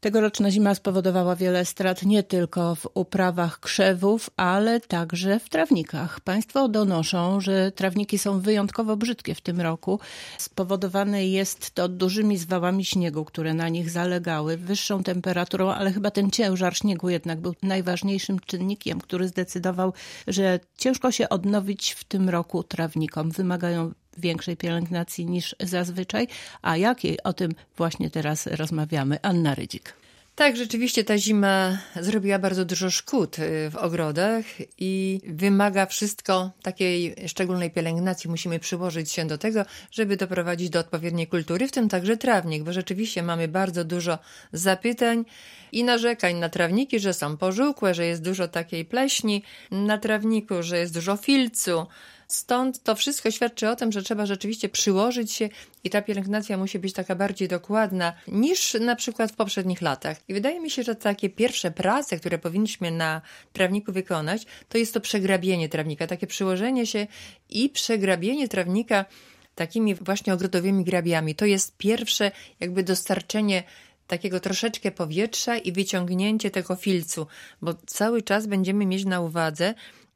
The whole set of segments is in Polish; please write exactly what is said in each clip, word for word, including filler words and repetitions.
Tegoroczna zima spowodowała wiele strat nie tylko w uprawach krzewów, ale także w trawnikach. Państwo donoszą, że trawniki są wyjątkowo brzydkie w tym roku. Spowodowane jest to dużymi zwałami śniegu, które na nich zalegały, wyższą temperaturą, ale chyba ten ciężar śniegu jednak był najważniejszym czynnikiem, który zdecydował, że ciężko się odnowić w tym roku trawnikom. Wymagają większej pielęgnacji niż zazwyczaj. A jakiej? O tym właśnie teraz rozmawiamy. Anna Rydzik. Tak, rzeczywiście ta zima zrobiła bardzo dużo szkód w ogrodach i wymaga wszystko takiej szczególnej pielęgnacji. Musimy przyłożyć się do tego, żeby doprowadzić do odpowiedniej kultury, w tym także trawnik, bo rzeczywiście mamy bardzo dużo zapytań i narzekań na trawniki, że są pożółkłe, że jest dużo takiej pleśni na trawniku, że jest dużo filcu. Stąd to wszystko świadczy o tym, że trzeba rzeczywiście przyłożyć się i ta pielęgnacja musi być taka bardziej dokładna niż na przykład w poprzednich latach. I wydaje mi się, że takie pierwsze prace, które powinniśmy na trawniku wykonać, to jest to przegrabienie trawnika, takie przyłożenie się i przegrabienie trawnika takimi właśnie ogrodowymi grabiami. To jest pierwsze jakby dostarczenie takiego troszeczkę powietrza i wyciągnięcie tego filcu, bo cały czas będziemy mieć na uwadze,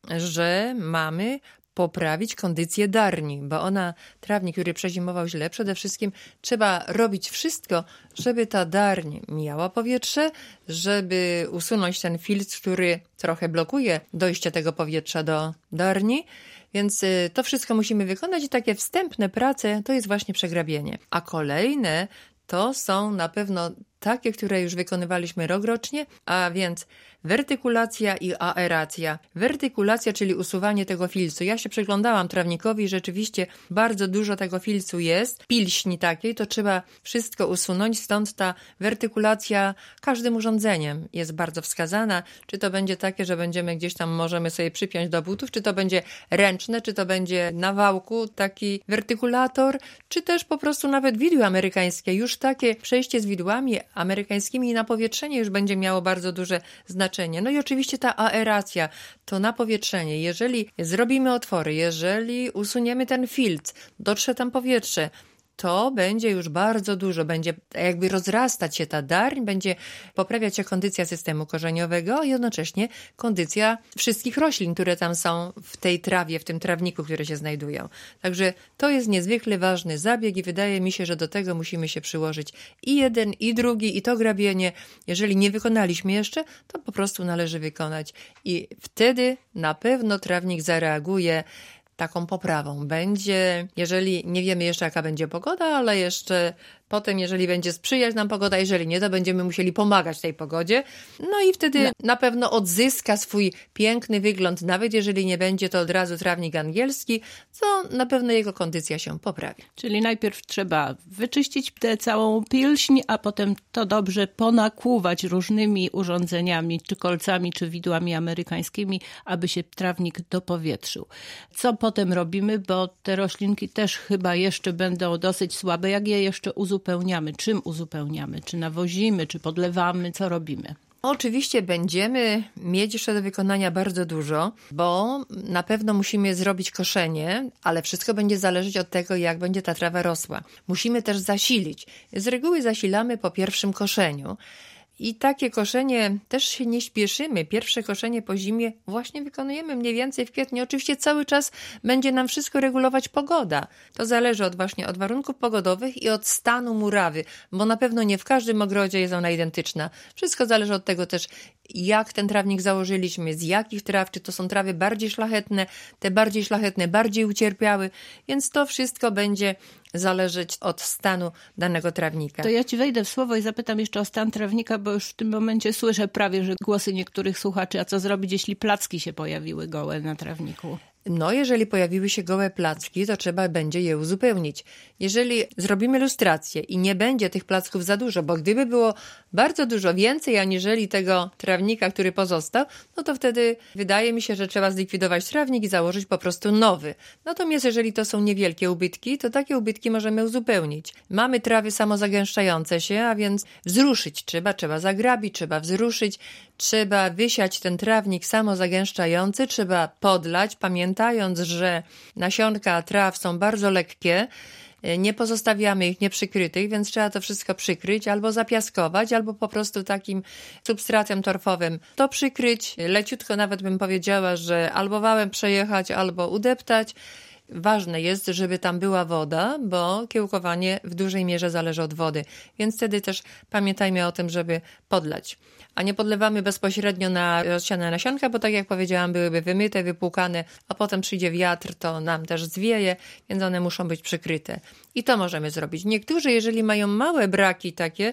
że mamy poprawić kondycję darni, bo ona, trawnik, który przezimował źle, przede wszystkim trzeba robić wszystko, żeby ta darń miała powietrze, żeby usunąć ten filtr, który trochę blokuje dojście tego powietrza do darni, więc to wszystko musimy wykonać i takie wstępne prace to jest właśnie przegrabienie. A kolejne to są na pewno takie, które już wykonywaliśmy rokrocznie, a więc wertykulacja i aeracja. Wertykulacja, czyli usuwanie tego filcu. Ja się przyglądałam trawnikowi i rzeczywiście bardzo dużo tego filcu jest. Pilśni takiej, to trzeba wszystko usunąć, stąd ta wertykulacja każdym urządzeniem jest bardzo wskazana. Czy to będzie takie, że będziemy gdzieś tam możemy sobie przypiąć do butów, czy to będzie ręczne, czy to będzie na wałku taki wertykulator, czy też po prostu nawet widły amerykańskie. Już takie przejście z widłami amerykańskimi na powietrzenie już będzie miało bardzo duże znaczenie. No i oczywiście ta aeracja, to napowietrzenie. Jeżeli zrobimy otwory, jeżeli usuniemy ten filtr, dotrze tam powietrze, to będzie już bardzo dużo, będzie jakby rozrastać się ta darń, będzie poprawiać się kondycja systemu korzeniowego i jednocześnie kondycja wszystkich roślin, które tam są w tej trawie, w tym trawniku, które się znajdują. Także to jest niezwykle ważny zabieg i wydaje mi się, że do tego musimy się przyłożyć i jeden, i drugi, i to grabienie. Jeżeli nie wykonaliśmy jeszcze, to po prostu należy wykonać i wtedy na pewno trawnik zareaguje taką poprawą. Będzie, jeżeli nie wiemy jeszcze jaka będzie pogoda, ale jeszcze potem, jeżeli będzie sprzyjać nam pogoda, jeżeli nie, to będziemy musieli pomagać tej pogodzie. No i wtedy no. na pewno odzyska swój piękny wygląd, nawet jeżeli nie będzie to od razu trawnik angielski, to na pewno jego kondycja się poprawi. Czyli najpierw trzeba wyczyścić tę całą pilśń, a potem to dobrze ponakłuwać różnymi urządzeniami, czy kolcami, czy widłami amerykańskimi, aby się trawnik dopowietrzył. Co potem robimy, bo te roślinki też chyba jeszcze będą dosyć słabe. Jak je jeszcze uzupełniamy? uzupełniamy? Czym uzupełniamy? Czy nawozimy, czy podlewamy? Co robimy? Oczywiście będziemy mieć jeszcze do wykonania bardzo dużo, bo na pewno musimy zrobić koszenie, ale wszystko będzie zależeć od tego, jak będzie ta trawa rosła. Musimy też zasilić. Z reguły zasilamy po pierwszym koszeniu. I takie koszenie też się nie śpieszymy. Pierwsze koszenie po zimie właśnie wykonujemy mniej więcej w kwietniu. Oczywiście cały czas będzie nam wszystko regulować pogoda. To zależy od właśnie od warunków pogodowych i od stanu murawy, bo na pewno nie w każdym ogrodzie jest ona identyczna. Wszystko zależy od tego też, jak ten trawnik założyliśmy, z jakich traw, czy to są trawy bardziej szlachetne, te bardziej szlachetne bardziej ucierpiały, więc to wszystko będzie zależeć od stanu danego trawnika. To ja ci wejdę w słowo i zapytam jeszcze o stan trawnika, bo już w tym momencie słyszę prawie, że głosy niektórych słuchaczy, a co zrobić, jeśli placki się pojawiły gołe na trawniku? No, jeżeli pojawiły się gołe placki, to trzeba będzie je uzupełnić. Jeżeli zrobimy lustrację i nie będzie tych placków za dużo, bo gdyby było bardzo dużo więcej, aniżeli tego trawnika, który pozostał, no to wtedy wydaje mi się, że trzeba zlikwidować trawnik i założyć po prostu nowy. Natomiast jeżeli to są niewielkie ubytki, to takie ubytki możemy uzupełnić. Mamy trawy samozagęszczające się, a więc wzruszyć trzeba, trzeba zagrabić, trzeba wzruszyć, trzeba wysiać ten trawnik samozagęszczający, trzeba podlać, pamiętając, że nasionka traw są bardzo lekkie, nie pozostawiamy ich nieprzykrytych, więc trzeba to wszystko przykryć albo zapiaskować, albo po prostu takim substratem torfowym to przykryć. Leciutko nawet bym powiedziała, że albo wałem przejechać, albo udeptać. Ważne jest, żeby tam była woda, bo kiełkowanie w dużej mierze zależy od wody, więc wtedy też pamiętajmy o tym, żeby podlać. A nie podlewamy bezpośrednio na rozsiane nasionka, bo tak jak powiedziałam, byłyby wymyte, wypłukane, a potem przyjdzie wiatr, to nam też zwieje, więc one muszą być przykryte. I to możemy zrobić. Niektórzy, jeżeli mają małe braki takie,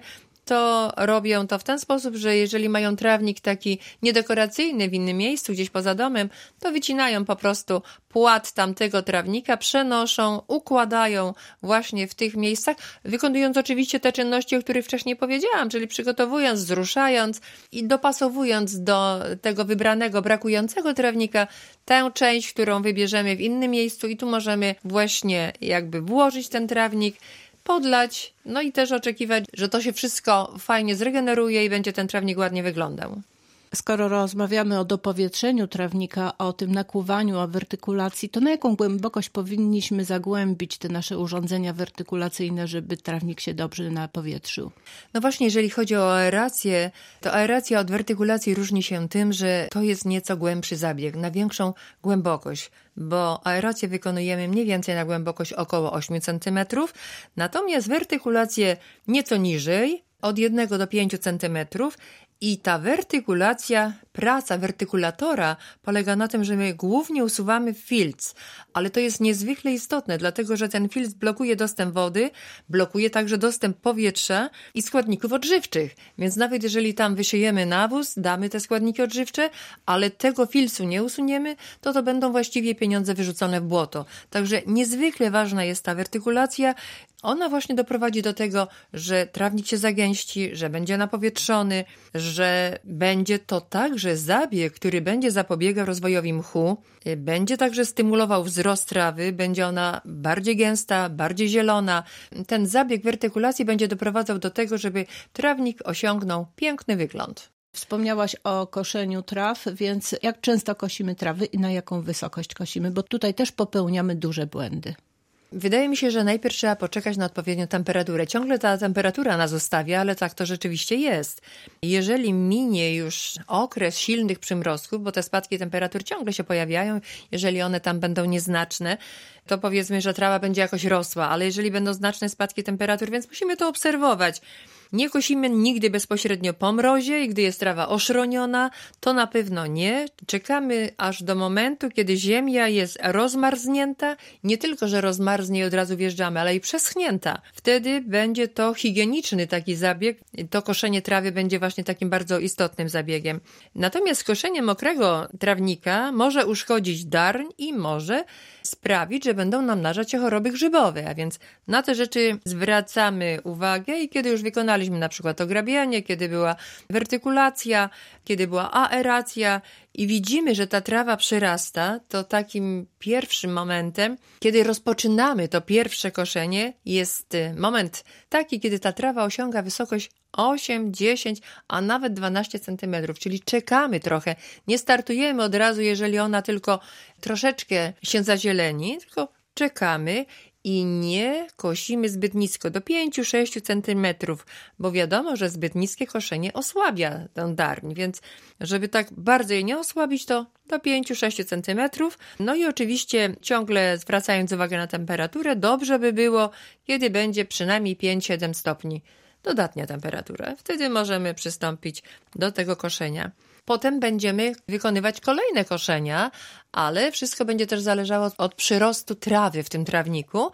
to robią to w ten sposób, że jeżeli mają trawnik taki niedekoracyjny w innym miejscu, gdzieś poza domem, to wycinają po prostu płat tamtego trawnika, przenoszą, układają właśnie w tych miejscach, wykonując oczywiście te czynności, o których wcześniej powiedziałam, czyli przygotowując, zruszając i dopasowując do tego wybranego, brakującego trawnika tę część, którą wybierzemy w innym miejscu i tu możemy właśnie jakby włożyć ten trawnik, podlać, no i też oczekiwać, że to się wszystko fajnie zregeneruje i będzie ten trawnik ładnie wyglądał. Skoro rozmawiamy o dopowietrzeniu trawnika, o tym nakłuwaniu, o wertykulacji, to na jaką głębokość powinniśmy zagłębić te nasze urządzenia wertykulacyjne, żeby trawnik się dobrze napowietrzył? No właśnie, jeżeli chodzi o aerację, to aeracja od wertykulacji różni się tym, że to jest nieco głębszy zabieg, na większą głębokość, bo aerację wykonujemy mniej więcej na głębokość około osiem centymetrów, natomiast wertykulację nieco niżej, od jednego do pięciu centymetrów. I ta wertykulacja, praca wertykulatora polega na tym, że my głównie usuwamy filc, ale to jest niezwykle istotne, dlatego że ten filc blokuje dostęp wody, blokuje także dostęp powietrza i składników odżywczych. Więc nawet jeżeli tam wyszyjemy nawóz, damy te składniki odżywcze, ale tego filcu nie usuniemy, to to będą właściwie pieniądze wyrzucone w błoto. Także niezwykle ważna jest ta wertykulacja. Ona właśnie doprowadzi do tego, że trawnik się zagęści, że będzie napowietrzony, że będzie to także zabieg, który będzie zapobiegał rozwojowi mchu, będzie także stymulował wzrost trawy, będzie ona bardziej gęsta, bardziej zielona. Ten zabieg wertykulacji będzie doprowadzał do tego, żeby trawnik osiągnął piękny wygląd. Wspomniałaś o koszeniu traw, więc jak często kosimy trawy i na jaką wysokość kosimy, bo tutaj też popełniamy duże błędy. Wydaje mi się, że najpierw trzeba poczekać na odpowiednią temperaturę. Ciągle ta temperatura nas ustawia, ale tak to rzeczywiście jest. Jeżeli minie już okres silnych przymrozków, bo te spadki temperatur ciągle się pojawiają, jeżeli one tam będą nieznaczne, to powiedzmy, że trawa będzie jakoś rosła, ale jeżeli będą znaczne spadki temperatur, więc musimy to obserwować. Nie kosimy nigdy bezpośrednio po mrozie i gdy jest trawa oszroniona, to na pewno nie. Czekamy aż do momentu, kiedy ziemia jest rozmarznięta. Nie tylko, że rozmarznie i od razu wjeżdżamy, ale i przeschnięta. Wtedy będzie to higieniczny taki zabieg. To koszenie trawy będzie właśnie takim bardzo istotnym zabiegiem. Natomiast koszenie mokrego trawnika może uszkodzić darń i może sprawić, że będą namnażać się choroby grzybowe, a więc na te rzeczy zwracamy uwagę i kiedy już wykonaliśmy na przykład ograbianie, kiedy była wertykulacja, kiedy była aeracja i widzimy, że ta trawa przyrasta, to takim pierwszym momentem, kiedy rozpoczynamy to pierwsze koszenie, jest moment taki, kiedy ta trawa osiąga wysokość osiem, dziesięć, a nawet dwanaście centymetrów, czyli czekamy trochę. Nie startujemy od razu, jeżeli ona tylko troszeczkę się zazieleni, tylko czekamy i nie kosimy zbyt nisko, do pięć do sześciu centymetrów, bo wiadomo, że zbyt niskie koszenie osłabia tę darń, więc żeby tak bardzo jej nie osłabić, to do pięć do sześciu centymetrów. No i oczywiście ciągle zwracając uwagę na temperaturę, dobrze by było, kiedy będzie przynajmniej pięć do siedmiu stopni. Dodatnia temperatura. Wtedy możemy przystąpić do tego koszenia. Potem będziemy wykonywać kolejne koszenia, ale wszystko będzie też zależało od przyrostu trawy w tym trawniku.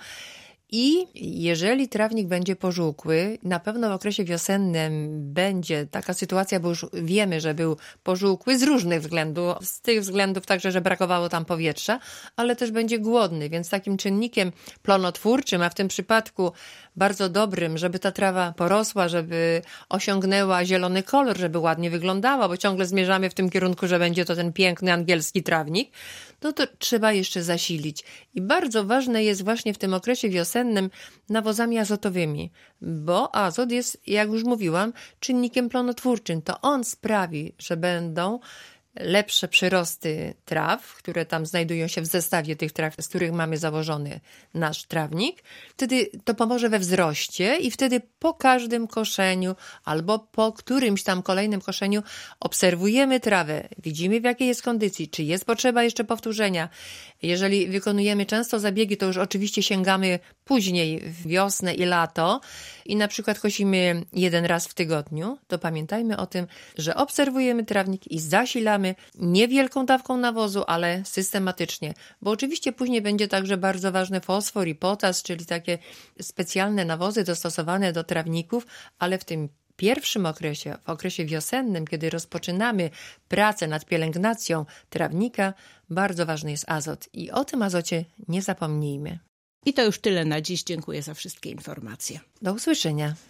I jeżeli trawnik będzie pożółkły, na pewno w okresie wiosennym będzie taka sytuacja, bo już wiemy, że był pożółkły z różnych względów, z tych względów także, że brakowało tam powietrza, ale też będzie głodny, więc takim czynnikiem plonotwórczym, a w tym przypadku bardzo dobrym, żeby ta trawa porosła, żeby osiągnęła zielony kolor, żeby ładnie wyglądała, bo ciągle zmierzamy w tym kierunku, że będzie to ten piękny angielski trawnik, no to trzeba jeszcze zasilić. I bardzo ważne jest właśnie w tym okresie wiosennym nawozami azotowymi, bo azot jest, jak już mówiłam, czynnikiem plonotwórczym. To on sprawi, że będą lepsze przyrosty traw, które tam znajdują się w zestawie tych traw, z których mamy założony nasz trawnik. Wtedy to pomoże we wzroście i wtedy po każdym koszeniu albo po którymś tam kolejnym koszeniu obserwujemy trawę, widzimy w jakiej jest kondycji, czy jest potrzeba jeszcze powtórzenia. Jeżeli wykonujemy często zabiegi, to już oczywiście sięgamy później w wiosnę i lato i na przykład kosimy jeden raz w tygodniu, to pamiętajmy o tym, że obserwujemy trawnik i zasilamy niewielką dawką nawozu, ale systematycznie, bo oczywiście później będzie także bardzo ważny fosfor i potas, czyli takie specjalne nawozy dostosowane do trawników, ale w tym pierwszym okresie, w okresie wiosennym, kiedy rozpoczynamy pracę nad pielęgnacją trawnika, bardzo ważny jest azot i o tym azocie nie zapomnijmy. I to już tyle na dziś. Dziękuję za wszystkie informacje. Do usłyszenia.